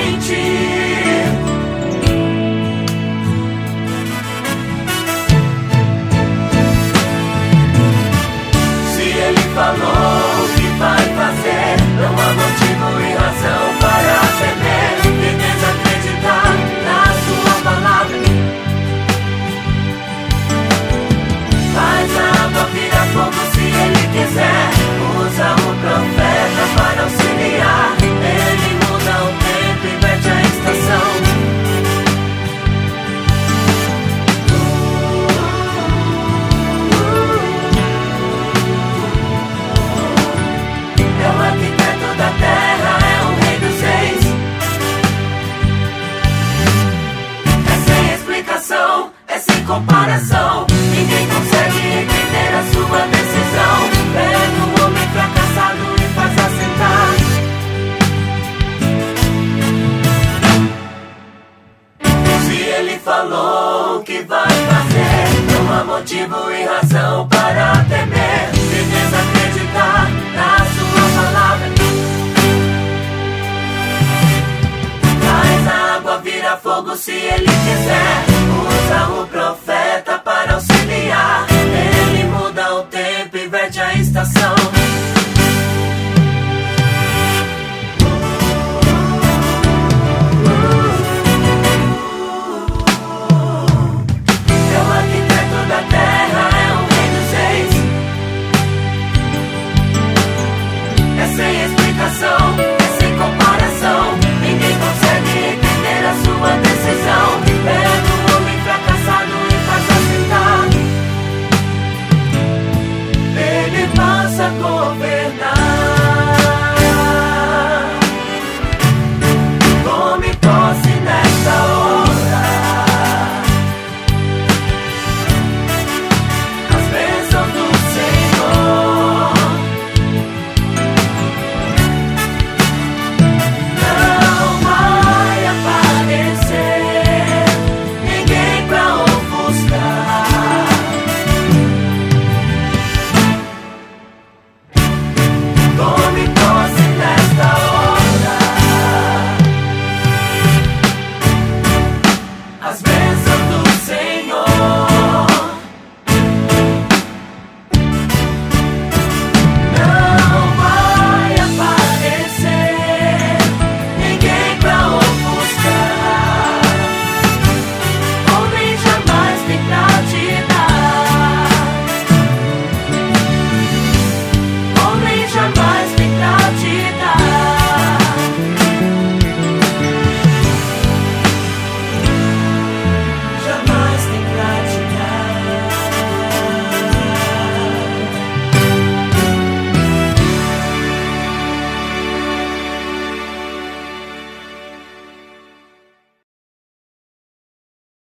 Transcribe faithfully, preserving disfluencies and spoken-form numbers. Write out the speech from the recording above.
mente. Se Ele falou que vai fazer, não há motivo e razão para temer e desacreditar na sua palavra. Faz a água virar fogo se Ele quiser. Usa o profeta para auxiliar. Ele muda o tempo, inverte a estação. É o arquiteto da terra, é o rei dos reis. É sem explicação, é sem comparação. Ninguém consegue entender a sua decisão. Pega um homem fracassado e faz assentar. Se Ele falou que vai fazer, não há motivo e razão para temer e desacreditar na sua palavra. Faz a água virar fogo se Ele quiser. Usa o profeta para auxiliar. Ele muda o tempo, inverte a estação. É o arquiteto da terra, é o rei dos reis. É sem explicação.